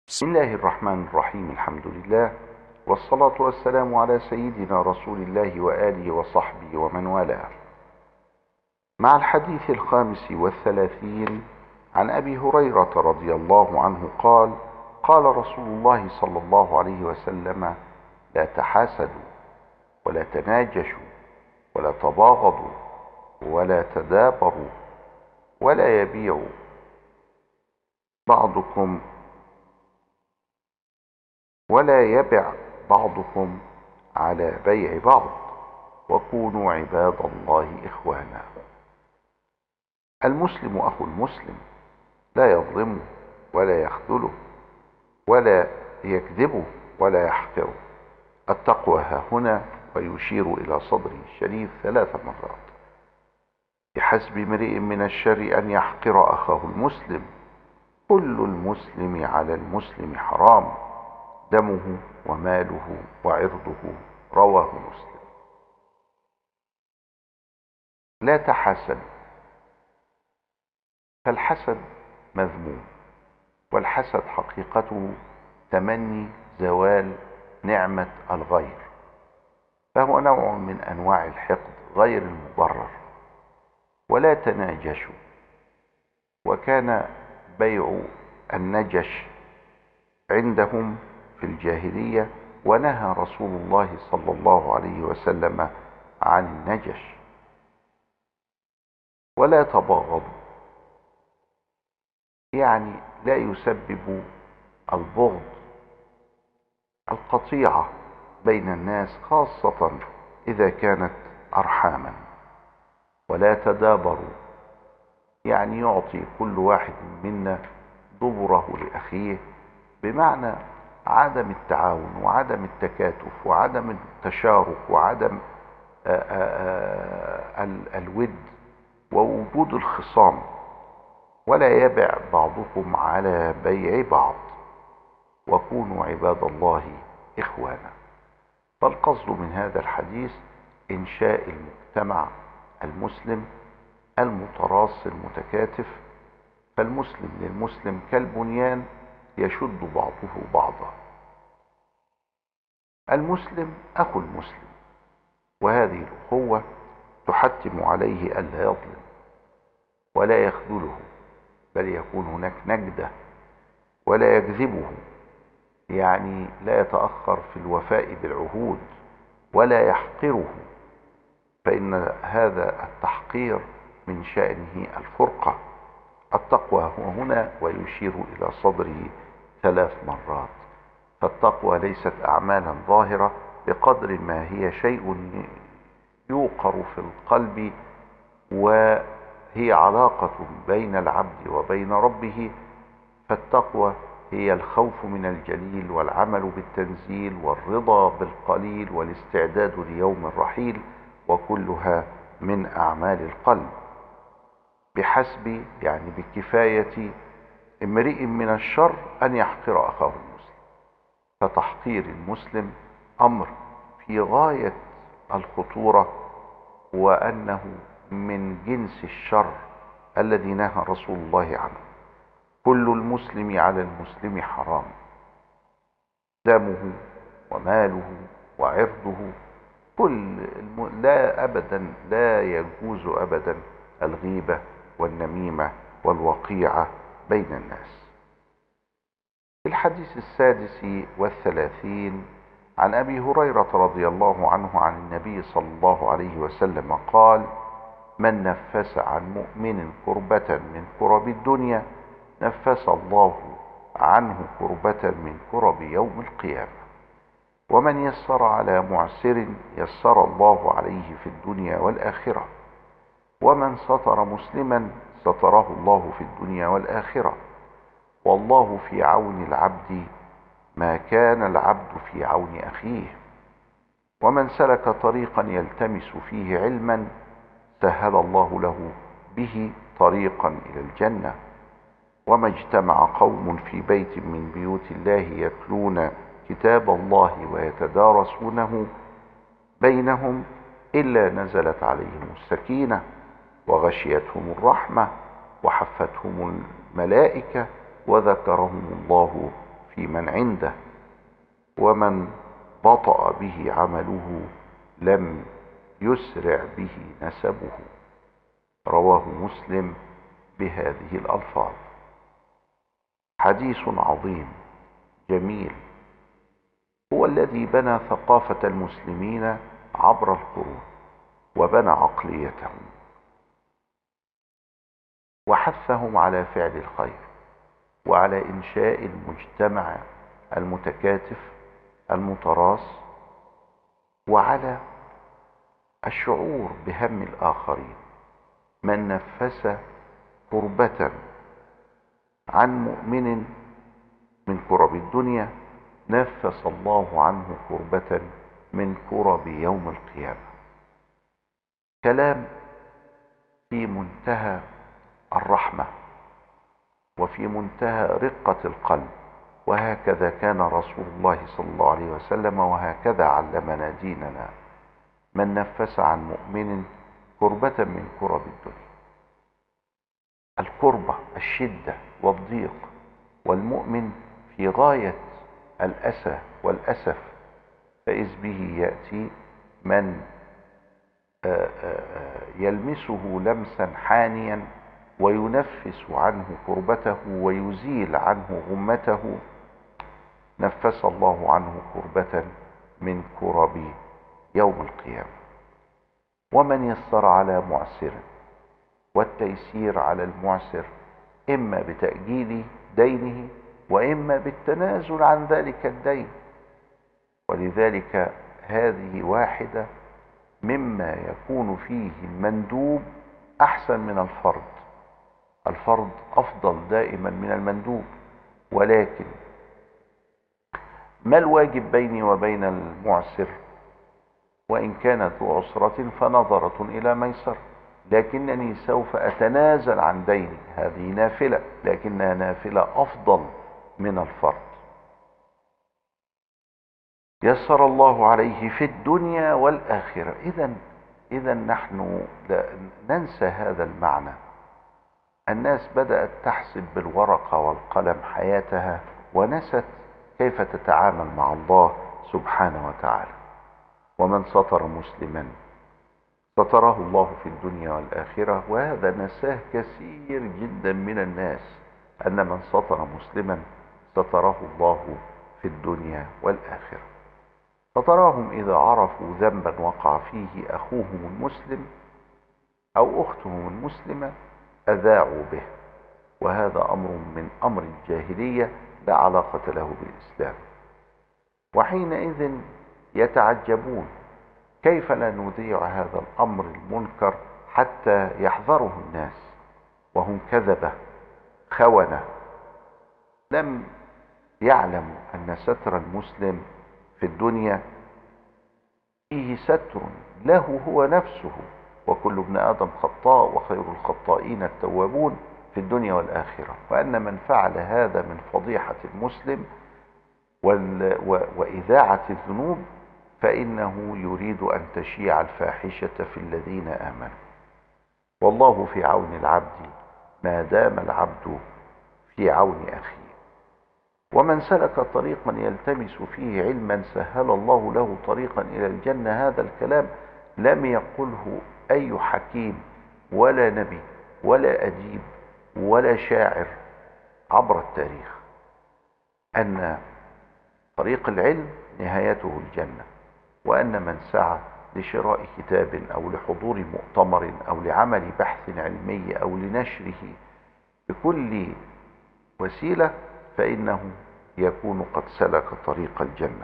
بسم الله الرحمن الرحيم. الحمد لله والصلاة والسلام على سيدنا رسول الله وآله وصحبه ومن والاه. مع الحديث 35 عن أبي هريرة رضي الله عنه قال: قال رسول الله صلى الله عليه وسلم: لا تحاسدوا ولا تناجشوا ولا تباغضوا ولا تدابروا ولا يبيع بعضكم ولا يبع بعضكم على بيع بعض، وكونوا عباد الله إخوانا. المسلم أخو المسلم، لا يظلمه ولا يخذله ولا يكذبه ولا يحقره. التقوى ها هنا، ويشير إلى صدره الشريف 3 مرات. بحسب امرئ من الشر أن يحقر أخاه المسلم، كل المسلم على المسلم حرام، دمه وماله وعرضه. رواه مسلم. لا تحاسد، فالحسد مذموم، والحسد حقيقته تمني زوال نعمة الغير، فهو نوع من أنواع الحقد غير المبرر. ولا تناجشوا، وكان بيع النجش عندهم في الجاهلية، ونهى رسول الله صلى الله عليه وسلم عن النجش. ولا تباغضوا، يعني لا يسبب البغض القطيعة بين الناس، خاصة إذا كانت أرحاما. ولا تدابروا، يعني يعطي كل واحد منا دبره لأخيه، بمعنى عدم التعاون وعدم التكاتف وعدم التشارك وعدم الود ووجود الخصام. ولا يبع بعضكم على بيع بعض، وكونوا عباد الله إخوانا. فالقصد من هذا الحديث إنشاء المجتمع المسلم المتراص المتكاتف، فالمسلم للمسلم كالبنيان يشد بعضه بعضا. المسلم أخو المسلم، وهذه الأخوة تحتم عليه ألا يظلم ولا يخذله، بل يكون هناك نجدة، ولا يكذبه، يعني لا يتأخر في الوفاء بالعهود، ولا يحقره، فإن هذا التحقير من شأنه الفرقة. التقوى هو هنا، ويشير إلى صدره 3 مرات. فالتقوى ليست أعمالا ظاهرة بقدر ما هي شيء يوقر في القلب، وهي علاقة بين العبد وبين ربه. فالتقوى هي الخوف من الجليل، والعمل بالتنزيل، والرضا بالقليل، والاستعداد ليوم الرحيل، وكلها من أعمال القلب. بحسب، يعني بكفاية امرئ من الشر أن يحقر أخاه المسلم. فتحقير المسلم أمر في غاية الخطورة، وأنه من جنس الشر الذي نهى رسول الله عنه. كل المسلم على المسلم حرام، دمه وماله وعرضه. لا أبدا، لا يجوز أبدا الغيبة والنميمة والوقيعة بين الناس. في الحديث 36 عن أبي هريرة رضي الله عنه عن النبي صلى الله عليه وسلم قال: من نفس عن مؤمن كربة من كرب الدنيا، نفس الله عنه كربة من كرب يوم القيامة. ومن يسر على معسر يسر الله عليه في الدنيا والآخرة. ومن ستر مسلما ستره الله في الدنيا والآخرة. والله في عون العبد ما كان العبد في عون أخيه. ومن سلك طريقا يلتمس فيه علما سهل الله له به طريقا إلى الجنة. وما اجتمع قوم في بيت من بيوت الله يتلون كتاب الله ويتدارسونه بينهم إلا نزلت عليهم السكينة وغشيتهم الرحمة وحفتهم الملائكة وذكرهم الله في في من عنده، ومن بطأ به عمله لم يسرع به نسبه. رواه مسلم بهذه الألفاظ. حديث عظيم جميل، هو الذي بنى ثقافة المسلمين عبر القرون، وبنى عقليتهم، وحثهم على فعل الخير، وعلى إنشاء المجتمع المتكاتف المتراص، وعلى الشعور بهم الآخرين. من نفس كربة عن مؤمن من كرب الدنيا نفس الله عنه كربة من كرب يوم القيامة. كلام في منتهى الرحمة وفي منتهى رقة القلب، وهكذا كان رسول الله صلى الله عليه وسلم، وهكذا علمنا ديننا. من نفس عن مؤمن كربة من كرب الدنيا. الكربة الشدة والضيق، والمؤمن في غاية الأسى والأسف، فإذ به يأتي من يلمسه لمسا حانيا وينفس عنه كربته ويزيل عنه غمته. نفس الله عنه كربة من كرب يوم القيامة. ومن يسر على معسر، والتيسير على المعسر إما بتأجيل دينه وإما بالتنازل عن ذلك الدين. ولذلك هذه واحدة مما يكون فيه المندوب أحسن من الفرض. الفرض أفضل دائما من المندوب، ولكن ما الواجب بيني وبين المعسر؟ وإن كانت ذو عسرة فنظرة إلى ميسر، لكنني سوف أتنازل عن ديني. هذه نافلة، لكنها نافلة أفضل من الفرض. يسر الله عليه في الدنيا والآخرة. إذا نحن لا ننسى هذا المعنى. الناس بدأت تحسب بالورقة والقلم حياتها، ونست كيف تتعامل مع الله سبحانه وتعالى. ومن ستر مسلما ستره الله في الدنيا والآخرة. وهذا نساه كثير جدا من الناس، أن من ستر مسلما ستره الله في الدنيا والآخرة. فتراهم إذا عرفوا ذنبا وقع فيه أخوهم المسلم أو أختهم المسلمة أذاعوا به، وهذا أمر من أمر الجاهلية لا علاقة له بالإسلام. وحينئذ يتعجبون كيف لا نذيع هذا الأمر المنكر حتى يحذره الناس، وهم كذبة خونة لم يعلموا أن ستر المسلم في الدنيا فيه ستر له هو نفسه، وكل ابن آدم خطاء وخير الخطائين التوابون في الدنيا والآخرة. وأن من فعل هذا من فضيحة المسلم وإذاعة الذنوب فإنه يريد أن تشيع الفاحشة في الذين آمنوا. والله في عون العبد ما دام العبد في عون أخيه. ومن سلك طريقا يلتمس فيه علما سهل الله له طريقا إلى الجنة. هذا الكلام لم يقله أي حكيم ولا نبي ولا أديب ولا شاعر عبر التاريخ، أن طريق العلم نهايته الجنة، وأن من سعى لشراء كتاب أو لحضور مؤتمر أو لعمل بحث علمي أو لنشره بكل وسيلة فإنه يكون قد سلك طريق الجنة.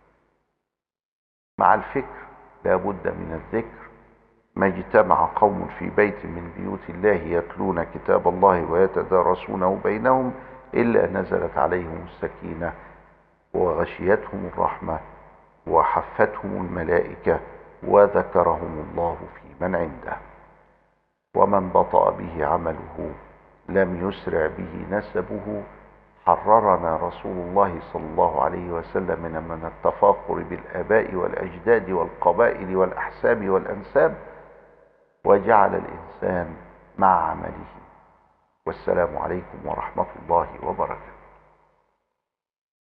مع الفكر لا بد من الذكر. ما اجتمع قوم في بيت من بيوت الله يتلون كتاب الله ويتدارسونه بينهم إلا نزلت عليهم السكينة وغشيتهم الرحمة وحفتهم الملائكة وذكرهم الله في من عنده. ومن بطأ به عمله لم يسرع به نسبه. حررنا رسول الله صلى الله عليه وسلم من التفاخر بالآباء والأجداد والقبائل والأحساب والأنساب، وجعل الإنسان مع عمله. والسلام عليكم ورحمة الله وبركاته.